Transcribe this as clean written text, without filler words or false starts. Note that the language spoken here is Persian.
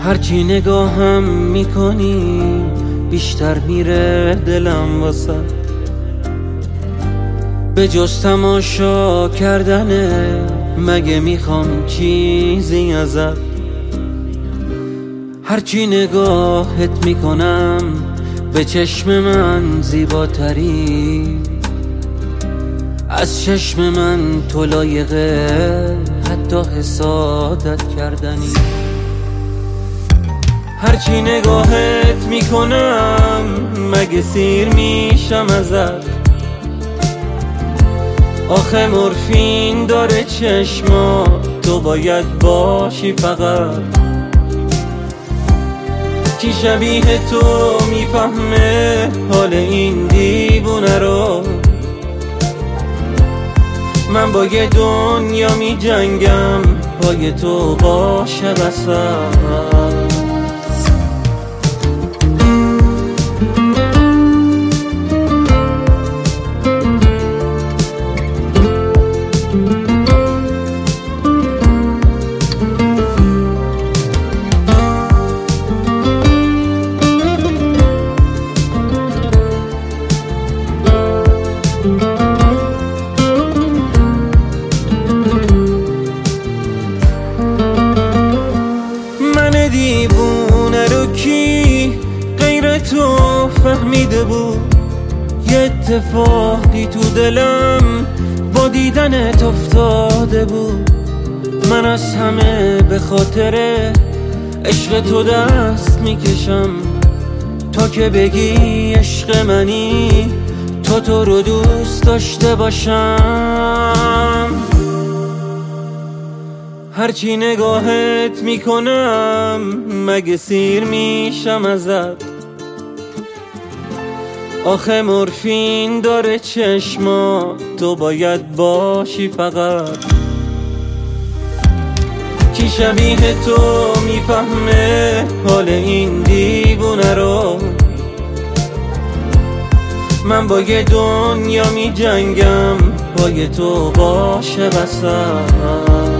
هرچی نگاهم میکنی بیشتر میره دلم واسه، به جز تماشا کردنه مگه میخوام چیزی ازت. هرچی نگاهت میکنم به چشم من زیباتری، از چشم من تو لایقه حتی حسادت کردنی. هرچی نگاهت میکنم مگه سیر میشم ازت، آخه مورفین داره چشما تو باید باشی فقط. کی شبیه تو میفهمه حال این دیوونه رو، من با یه دنیا میجنگم پای تو باشه وسط. دیوونه رو کی غیر تو فهمیده بود؟ یه اتفاقی تو دلم با دیدنت افتاده بود. من از همه به خاطر عشق تو دست میکشم، تا که بگی عشق منی تو رو دوست داشته باشم. هرچی نگاهت میکنم مگه سیر میشم ازت، آخه مورفین داره چشما تو باید باشی فقط. کی شبیه تو میفهمه حال این دیوونه رو، من با یه دنیا میجنگم پای تو باشه وسط.